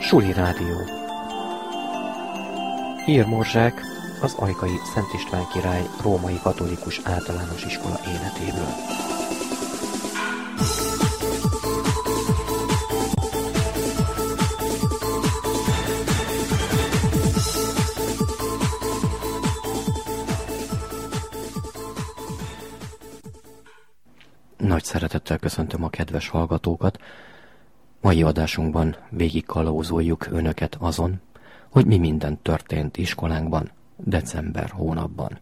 Suli Rádió. Hírmorzsák az ajkai Szent István király római katolikus általános iskola életéből. Nagy szeretettel köszöntöm a kedves hallgatókat. Mai adásunkban végigkalauzoljuk önöket azon, hogy mi minden történt iskolánkban december hónapban.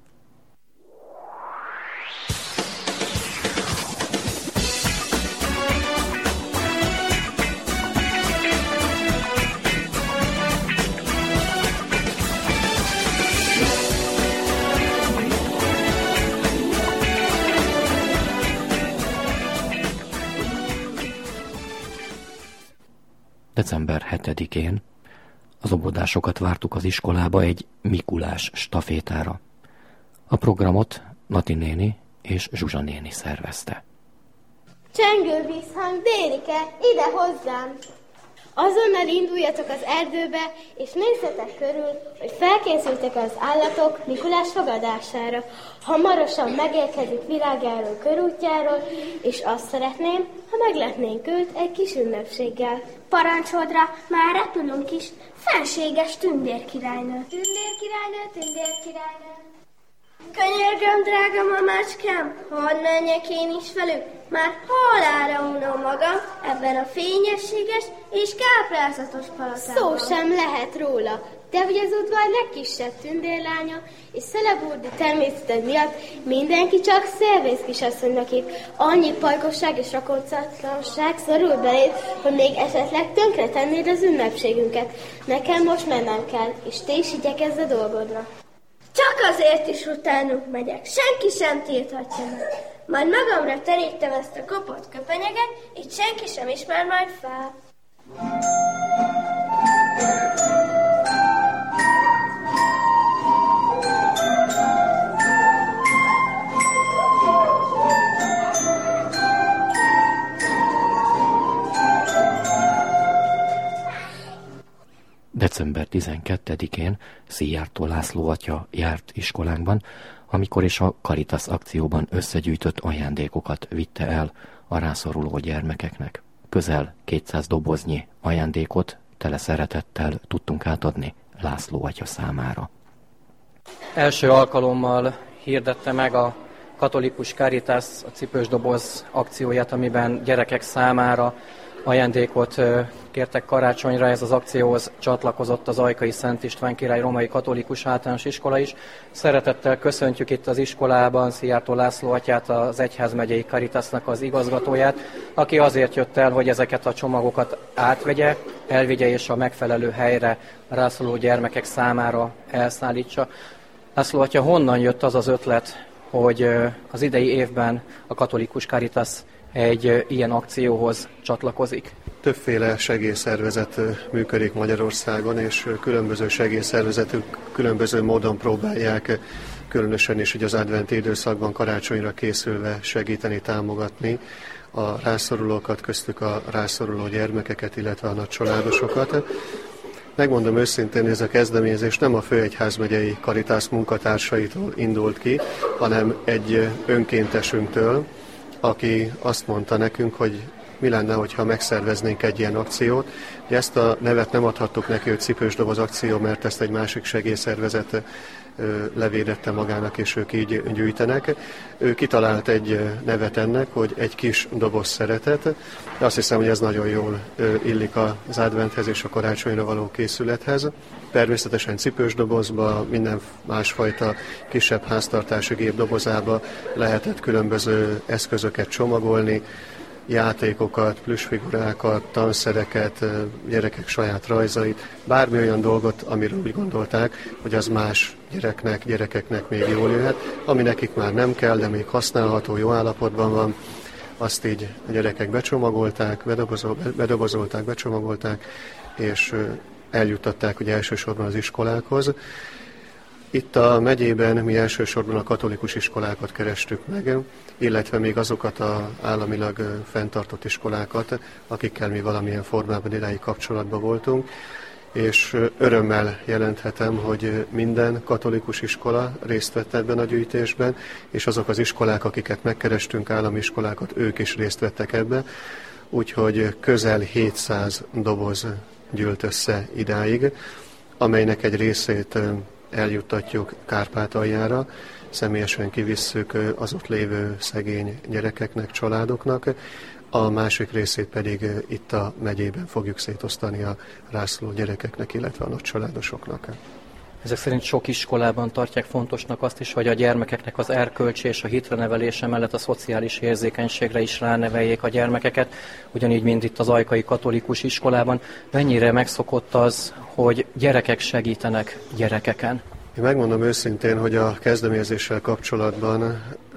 December 7-én az óvodásokat vártuk az iskolába egy Mikulás stafétára. A programot Nati néni és Zsuzsa néni szervezte. Csengő vízhang, Délike, ide hozzám! Azonnal induljatok az erdőbe, és nézzetek körül, hogy felkészültek az állatok Mikulás fogadására. Hamarosan megérkezik világjáró körútjáról, és azt szeretném, ha meglepnénk őt egy kis ünnepséggel. Parancsodra, már repülünk is, fenséges tündérkirálynő. Tündérkirálynő, tündérkirálynő. Könyörgöm, drága mamácskám, hadd menjek én is velük, már halálra unom magam ebben a fényességes és káprázatos palotában. Szó sem lehet róla, te vagy az udvar legkisebb tündérlánya, és Szeleburdi természeted miatt mindenki csak szélvész kisasszonynak hív. Annyi pajkosság és rakoncatlanság szorul beléd, hogy még esetleg tönkretennéd az ünnepségünket. Nekem most mennem kell, és te is igyekezz a dolgodra. Csak azért is utánuk megyek, senki sem tilthatja meg. Majd magamra terítem ezt a kopott köpenyeget, így senki sem ismer majd fel. December 12-én Szijjártó László atya járt iskolánkban, amikor is a Caritas akcióban összegyűjtött ajándékokat vitte el a rászoruló gyermekeknek. Közel 200 doboznyi ajándékot tele szeretettel tudtunk átadni László atya számára. Első alkalommal hirdette meg a katolikus Caritas a cipős doboz akcióját, amiben gyerekek számára ajándékot kértek karácsonyra. Ez az akcióhoz csatlakozott az ajkai Szent István király római katolikus általános iskola is. Szeretettel köszöntjük itt az iskolában Szijjártó László atyát, az egyházmegyei Caritasnak az igazgatóját, aki azért jött el, hogy ezeket a csomagokat átvegye, elvigye és a megfelelő helyre a rászoruló gyermekek számára elszállítsa. László atya, honnan jött az az ötlet, hogy az idei évben a katolikus Caritas egy ilyen akcióhoz csatlakozik? Többféle segélyszervezet működik Magyarországon, és különböző segélyszervezetük különböző módon próbálják, különösen is ugye az adventi időszakban karácsonyra készülve segíteni, támogatni a rászorulókat, köztük a rászoruló gyermekeket, illetve a nagycsaládosokat. Megmondom őszintén, ez a kezdeményezés nem a főegyházmegyei Caritas munkatársaitól indult ki, hanem egy önkéntesünktől, aki azt mondta nekünk, hogy mi lenne, hogyha megszerveznénk egy ilyen akciót. Ugye ezt a nevet nem adhattuk neki, hogy cipős doboz akció, mert ezt egy másik segélyszervezet levédette magának, és ők így gyűjtenek. Ő kitalált egy nevet ennek, hogy egy kis doboz szeretet. Azt hiszem, hogy ez nagyon jól illik az adventhez és a karácsonyra való készülethez. Természetesen cipős dobozba, minden másfajta kisebb háztartási gép dobozába lehetett különböző eszközöket csomagolni, játékokat, plüssfigurákat, tanszereket, gyerekek saját rajzait, bármi olyan dolgot, amiről úgy gondolták, hogy az más gyerekeknek még jól jöhet, ami nekik már nem kell, de még használható, jó állapotban van, azt így a gyerekek becsomagolták, becsomagolták, és eljuttatták ugye elsősorban az iskolákhoz. Itt a megyében mi elsősorban a katolikus iskolákat kerestük meg, illetve még azokat az államilag fenntartott iskolákat, akikkel mi valamilyen formában idáig kapcsolatban voltunk, és örömmel jelenthetem, hogy minden katolikus iskola részt vett ebben a gyűjtésben, és azok az iskolák, akiket megkerestünk, állami iskolákat, ők is részt vettek ebbe, úgyhogy közel 700 doboz gyűlt össze idáig, amelynek egy részét eljuttatjuk Kárpátaljára, személyesen kivisszük az ott lévő szegény gyerekeknek, családoknak, a másik részét pedig itt a megyében fogjuk szétosztani a rászoruló gyerekeknek, illetve a nagycsaládosoknak. Ezek szerint sok iskolában tartják fontosnak azt is, hogy a gyermekeknek az erkölcsi és a hitre nevelése mellett a szociális érzékenységre is ráneveljék a gyermekeket, ugyanígy, mint itt az ajkai katolikus iskolában. Mennyire megszokott az, hogy gyerekek segítenek gyerekeken? Én megmondom őszintén, hogy a kezdeményezéssel kapcsolatban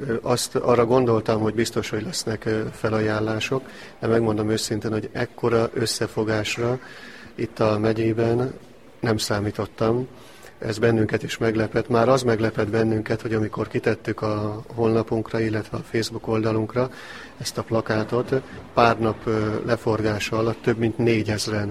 arra gondoltam, hogy biztos, hogy lesznek felajánlások, de megmondom őszintén, hogy ekkora összefogásra itt a megyében nem számítottam. Ez bennünket is meglepett. Már az meglepett bennünket, hogy amikor kitettük a honlapunkra, illetve a Facebook oldalunkra ezt a plakátot, pár nap leforgása alatt több mint 4000-en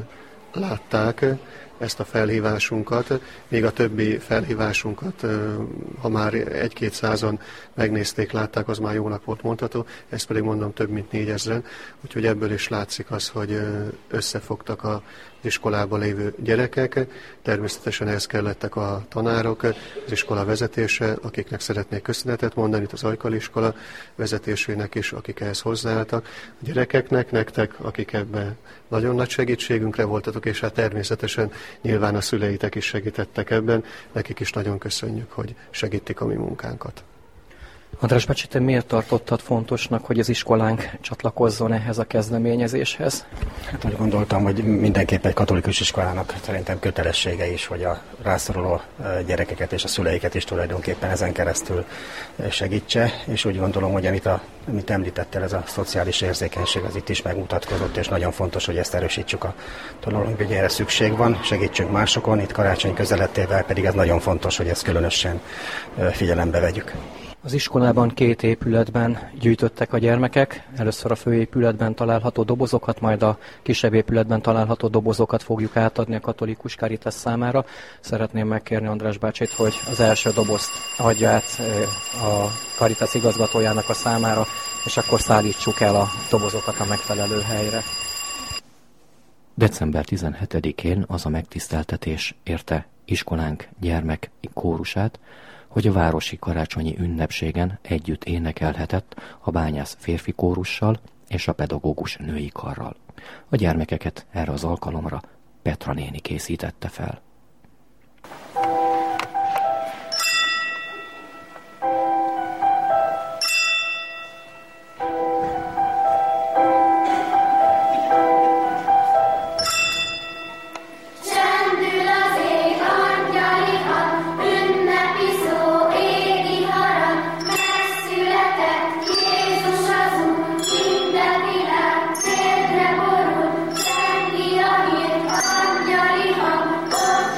látták ezt a felhívásunkat, még a többi felhívásunkat, ha már 1-200-an megnézték, látták, az már jónak volt mondható, ez pedig mondom több mint 4000-en, úgyhogy ebből is látszik az, hogy összefogtak az iskolában lévő gyerekek, természetesen ehhez kellettek a tanárok, az iskola vezetése, akiknek szeretnék köszönetet mondani, itt az Ajkali iskola vezetésének is, akik ehhez hozzáálltak, a gyerekeknek, nektek, akik ebben nagyon nagy segítségünkre voltatok, és hát természetesen nyilván a szüleitek is segítettek ebben, nekik is nagyon köszönjük, hogy segítik a mi munkánkat. András bácsi, te miért tartottad fontosnak, hogy az iskolánk csatlakozzon ehhez a kezdeményezéshez? Hát úgy gondoltam, hogy mindenképpen egy katolikus iskolának szerintem kötelessége is, hogy a rászoruló gyerekeket és a szüleiket is tulajdonképpen ezen keresztül segítse, és úgy gondolom, hogy amit említettél, ez a szociális érzékenység az itt is megmutatkozott, és nagyon fontos, hogy ezt erősítsük a dolog, hogy erre szükség van, segítsünk másokon, itt karácsony közelettével pedig ez nagyon fontos, hogy ezt különösen figyelembe vegyük. Az iskolában 2 épületben gyűjtöttek a gyermekek. Először a főépületben található dobozokat, majd a kisebb épületben található dobozokat fogjuk átadni a katolikus Caritas számára. Szeretném megkérni András bácsit, hogy az első dobozt adja át a Caritas igazgatójának a számára, és akkor szállítsuk el a dobozokat a megfelelő helyre. December 17-én az a megtiszteltetés érte iskolánk gyermek kórusát, hogy a városi karácsonyi ünnepségen együtt énekelhetett a bányász férfi kórussal és a pedagógus női karral. A gyermekeket erre az alkalomra Petra néni készítette fel. Angyali hang, ott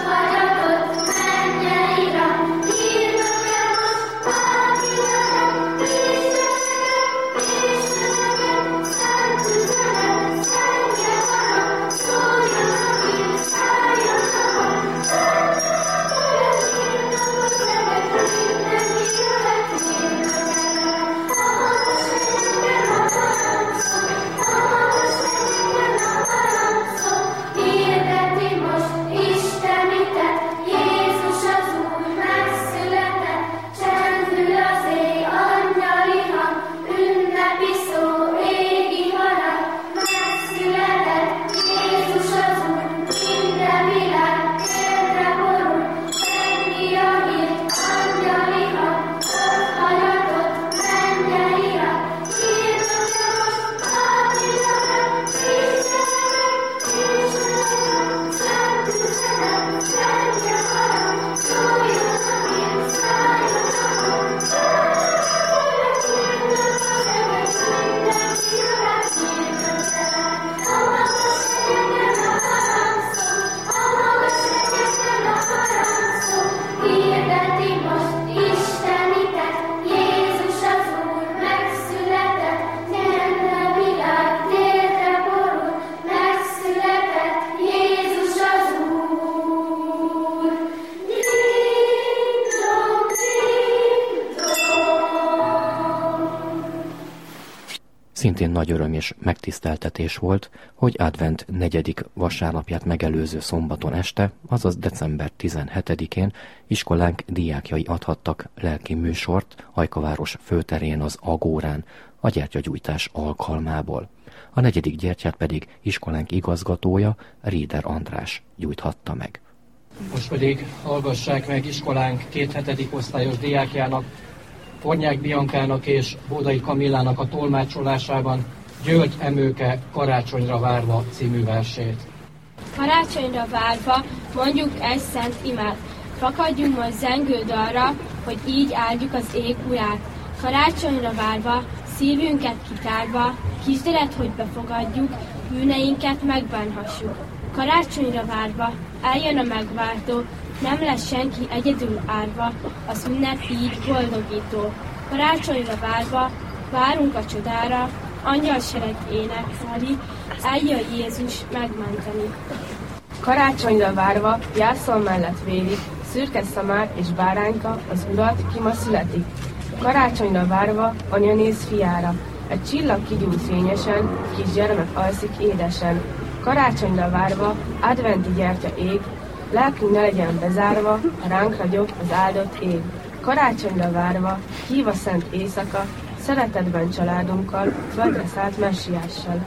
Szintén nagy öröm és megtiszteltetés volt, hogy advent 4. vasárnapját megelőző szombaton este, azaz december 17-én iskolánk diákjai adhattak lelki műsort Ajkaváros főterén az Agórán a gyertyagyújtás alkalmából. A 4. gyertyát pedig iskolánk igazgatója, Rieder András gyújthatta meg. Most pedig hallgassák meg iskolánk 2. osztályos diákjának, Fornyák Biankának és Bódai Kamillának a tolmácsolásában György Emőke Karácsonyra várva című versét. Karácsonyra várva mondjuk egy szent imát, fakadjunk most zengő dalra, hogy így áldjuk az ég urát. Karácsonyra várva, szívünket kitárva, kísérlet, hogy befogadjuk, bűneinket megbánhassuk. Karácsonyra várva, eljön a megváltó, nem lesz senki egyedül árva, az ünnep így boldogító. Karácsonyra várva, várunk a csodára, angyalsereg énekseli, eljön Jézus megmenteni. Karácsonyra várva, jászol mellett vérik, szürke szamár és bárányka, az urat, ki ma születik. Karácsonyra várva, anya néz fiára, egy csillag kigyújt fényesen, kis gyermek alszik édesen. Karácsonyra várva, adventi gyertya ég, lelkünk ne legyen bezárva, ha ránk ragyog az áldott ég. Karácsonyra várva, hív a szent éjszaka, szeretetben családunkkal, földre szállt messiással.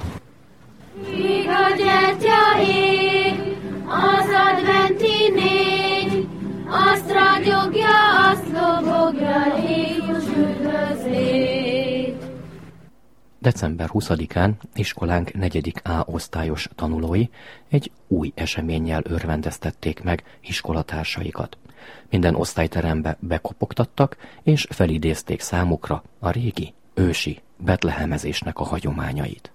Míg a gyertya ég, az adventi négy, azt ragyogja, azt lobogja, Jézus üdvözlét. December 20-án iskolánk 4. A osztályos tanulói egy új eseménnyel örvendeztették meg iskolatársaikat. Minden osztályterembe bekopogtattak, és felidézték számukra a régi, ősi betlehemezésnek a hagyományait.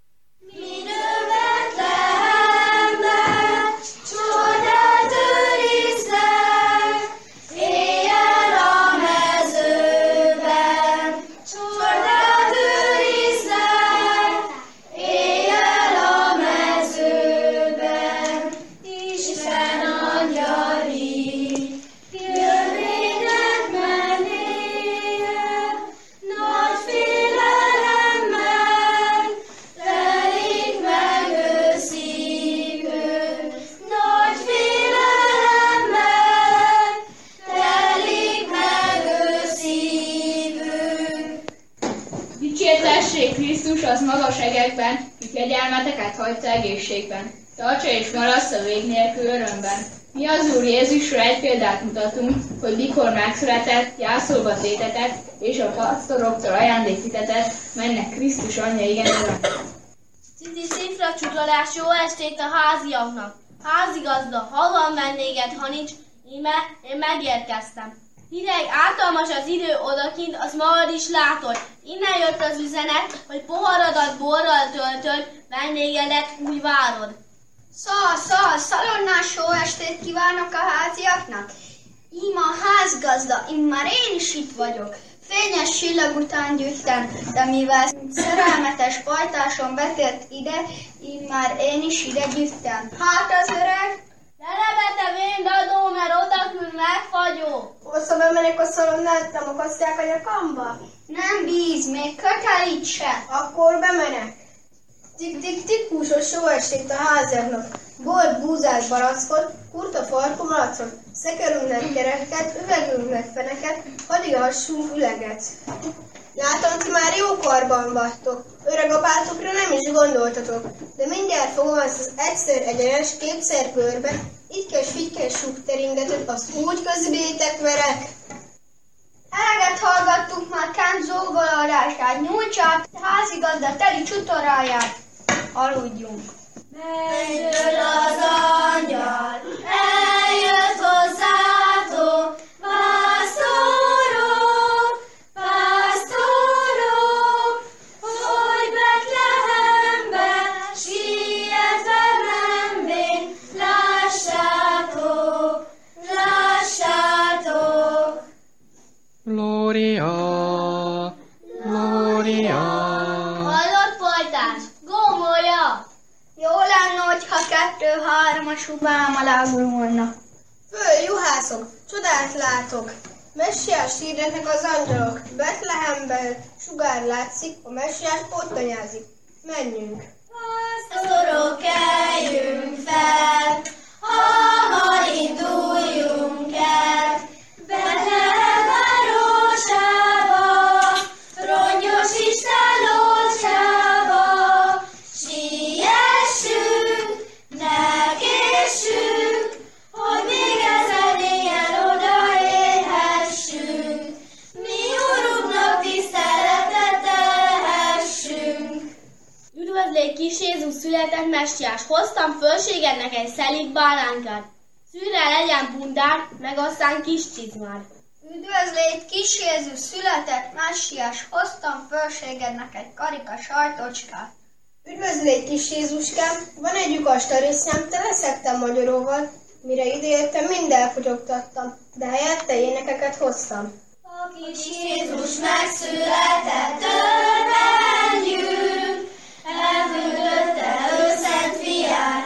Krisztus az magas egekben, ki kegyelmeteket hagyta egészségben. Tartsa és marassza vég nélkül örömben. Mi az Úr Jézusra egy példát mutatunk, hogy mikor megszületett, jászolva tétetett, és a pasztoroktól ajándékhitetett, mennek Krisztus anyja igen uram. Cici szifra csutolás, jó estét a háziaknak. Házigazda, ha van vendéged, ha nincs, íme, én megérkeztem. Hideg, ártalmas az idő odakint, az magad is látod. Innen jött az üzenet, hogy poharadat borral töltöd, vendégedet úgy várod. Szalonnás jó estét kívánok a háziaknak. Ima a házgazda, immár én is itt vagyok. Fényes csillag után gyűjtem, de mivel szerelmetes pajtásom betért ide, immár én is ide gyűjtem. Hát az öreg? Lelebete véndadó, mert odakül megfagyó. Hosszú bemenek a szalonnát, nem akasztják a nyakamba? Nem bíz, még kötelít se. Akkor bemenek. Tik-tik-tik, húsos jó estét a háziaknak. Bolt búzás barackot, kurta farkú malacot, szekerünknek kereket, üvegünknek feneket, hadd hassunk üleget. Látom, ti már jó karban vagytok. Öreg apátokra nem is gondoltatok, de mindjárt fogom azt az egyszer egyenes, kétszer körbe, ittkes-fittkes sukteringetet, azt úgy közbétek verek. Eleget hallgattunk már Kám zongoralását, nyújtsák házigazda teli csutoráját. Aludjunk. Menjön az angyal, eljött hozzátok, pásztorok, pásztorok, hogy Betlehembe sietve menvén, lássátok, lássátok. Gloria, Gloria. Hallott pajtás? Gomolya! Jó lenne, hogyha 2-3 a subám alá gurulna. Föl, juhászok, csodát látok. Messiás hirdetnek az angyalok, Betlehemben sugár látszik, a Messiás pottanyázik. Menjünk! Pásztorok, keljünk fel, hamar induljunk el, Betlehem városába, rongyos Isten lócsába, siessünk, ne késsünk, hogy még ezen éjjel odaérhessünk, mi Urunknak tiszteletet tehessünk. Üdvözlégy, kis Jézus született Messiás, hoztam fölségednek egy szelit báránkát. Szűrre legyen bundár, meg aztán kis csizmár. Üdvözlégy, kis Jézus született Messiás, hoztam fölségednek egy karika sajtocskát. Üdvözlégy, kis Jézuskám, van egy lyukas tarisznyám, te leszektem magyaróval, mire idejöttem, mind elfogyogtattam, de helyette énekeket hoztam. A kis Jézus megszületett, örvendjünk, elküldötte ő szent fiát,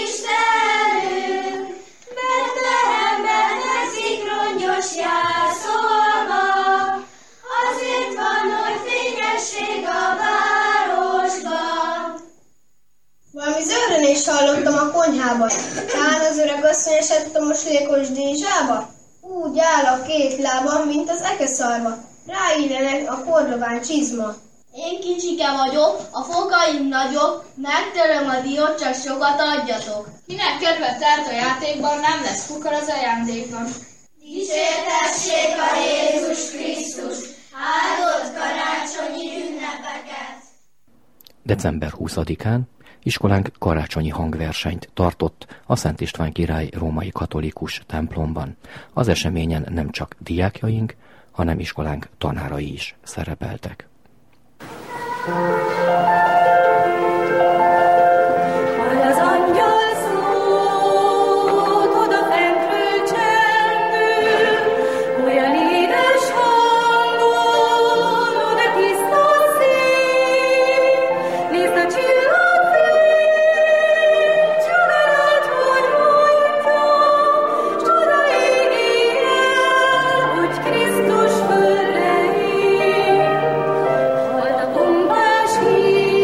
Istenünk. Betlehemben fekszik rongyos jászolva, azért van nagy fényesség a városban. Valami zörrenést hallottam a konyhában, talán az öreg asszony esett a moslékos dízsába? Úgy áll a két lábam, mint az ekeszarva, ráillenek a korlován csizma. Én kicsike vagyok, a fogaim nagyobb, megtöröm a diót, csak sokat adjatok. Kinek kedve tart a játékban, nem lesz kukor az ajándékban. Dicsértessék a Jézus Krisztus, áldott karácsonyi ünnepeket! December 20-án iskolánk karácsonyi hangversenyt tartott a Szent István király római katolikus templomban. Az eseményen nem csak diákjaink, hanem iskolánk tanárai is szerepeltek. Krisztus földreé, hall a bombás hír.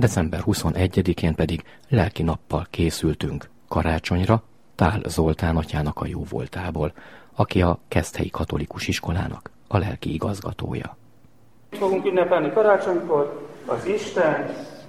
December 21-én pedig lelki nappal készültünk karácsonyra Tál Zoltán atyának a jóvoltából, aki a Keszthelyi Katolikus Iskolának a lelki igazgatója. Fogunk ünnepelni karácsonykor az Isten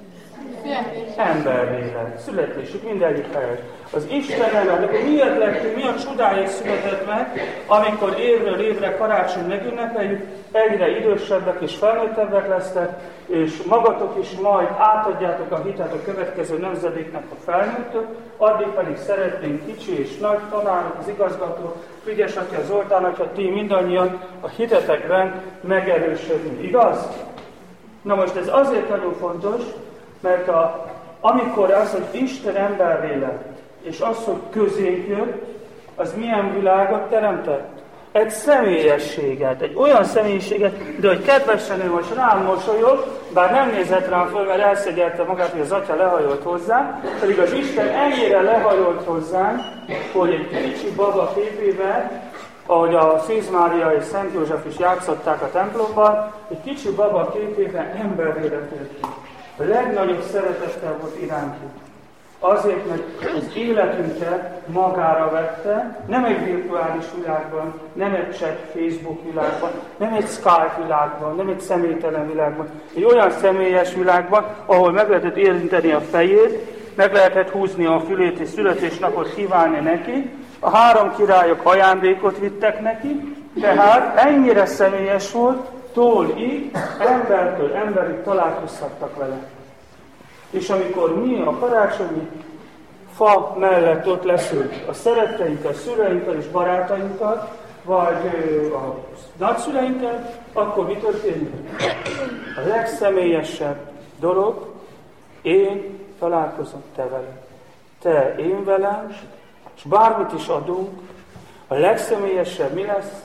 emberlélet, születésük mindegyik helyet. Az Isten emberlélet, miért lettünk, mi a csodája született meg, amikor évről évre karácsony megünnepeljük, egyre idősebbek és felnőttebbek lesztek, és magatok is majd átadjátok a hitet a következő nemzedéknek a felnőttök, addig pedig szeretnénk kicsi és nagy tanárok, az igazgató, Frigyes atya, Zoltán atya, ti mindannyian a hitetekben megerősödni, igaz? Na most ez azért nagyon fontos, mert amikor az, hogy Isten emberré lett, és az, hogy közénk jött, az milyen világot teremtett? Egy személyességet, egy olyan személyiséget, de hogy kedvesen ő most rám mosolyog, bár nem nézett rám föl, mert elszegyelte magát, hogy az atya lehajolt hozzá, pedig az Isten ennyire lehajolt hozzánk, hogy egy kicsi baba képében, ahogy a Szűz Mária és Szent József is játszották a templomban, egy kicsi baba képében emberré lett. A legnagyobb szeretettel volt irántuk. Azért, mert az életünket magára vette, nem egy virtuális világban, nem egy chat Facebook világban, nem egy Skype világban, nem egy személytelen világban, egy olyan személyes világban, ahol meg lehetett érinteni a fejét, meg lehetett húzni a fülét és születésnapot kívánni neki, a 3 királyok ajándékot vittek neki, tehát ennyire személyes volt, így embertől emberig találkozhattak vele. És amikor mi a karácsonyi fa mellett ott leszünk a szeretteinkkel, szüleinkkel és barátainkkal, vagy a nagyszüleinkkel, akkor mi történik? A legszemélyesebb dolog, én találkozom te veled. Te én velem, és bármit is adunk, a legszemélyesebb mi lesz?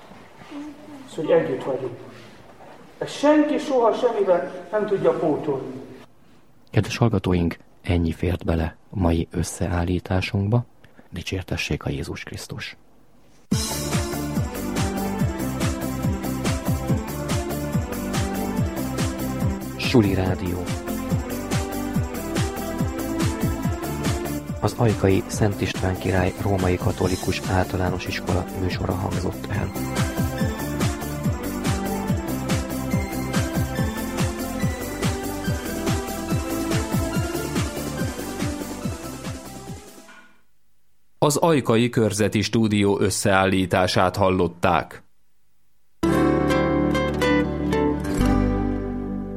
Az, hogy együtt vagyunk. Ezt senki soha semmivel nem tudja pótolni. Kedves hallgatóink, ennyi fért bele a mai összeállításunkba. Dicsértessék a Jézus Krisztus! Suli Rádió. Az ajkai Szent István király római katolikus általános iskola műsora hangzott el. Az Ajkai Körzeti Stúdió összeállítását hallották.